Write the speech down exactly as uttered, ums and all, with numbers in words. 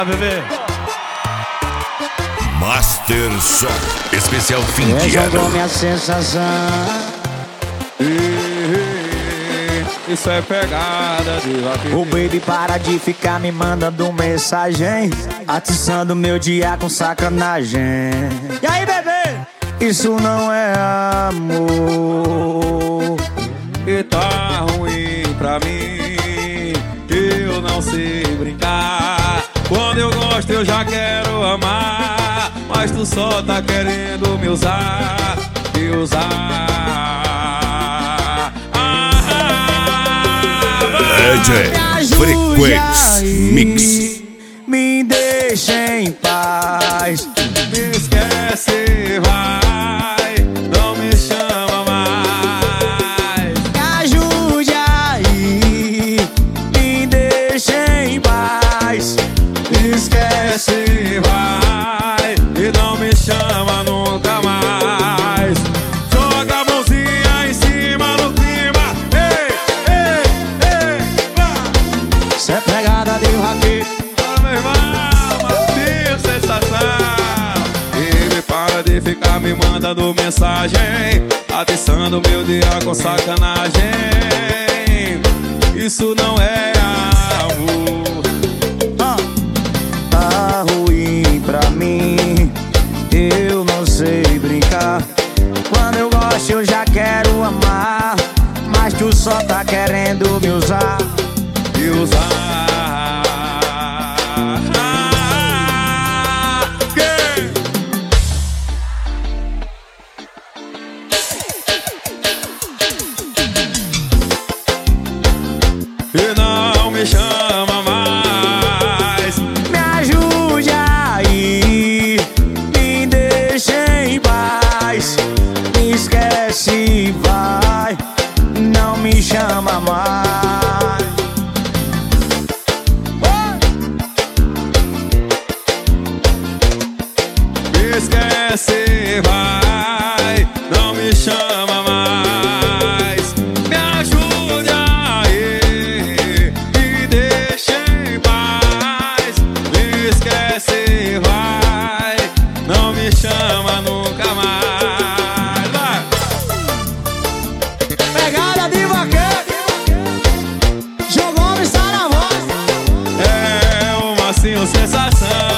Bebê. Master Som, especial fim de ano. Jogou minha sensação. Isso é pegada de rock. O baby para de ficar me mandando mensagem, atiçando meu dia com sacanagem. E aí, bebê? Isso não é amor. E tá ruim pra mim, eu não sei brincar. Quando eu gosto eu já quero amar, mas tu só tá querendo me usar, me usar. Ah, D J Frequência Mix. Me deixa em paz. me esquece, vai, não me chama mais. Me ajude aí, me deixa em paz. Me esquece, vai, e não me chama nunca mais. Joga a mãozinha em cima do clima. Ei, ei, ei, vai. Cê é pegada de rock. Fala, meu irmão, Macio Sensação. Ele para de ficar me mandando mensagem, atiçando meu dia com sacanagem. Isso não é amor. Tá ruim pra mim, eu não sei brincar. Quando eu gosto eu já quero amar, mas tu só tá querendo me usar. Me usar. E não me chama mais. Me ajude aí, me deixa em paz. Me esquece, vai, não me chama mais. Me esquece, vai, não me chama mais. Me ajude aí, me deixa em paz. Me esquece, vai, não me chama nunca mais. Vai. Pegada de vaqueiro, João Gomes está na voz. É uma assim, sensação.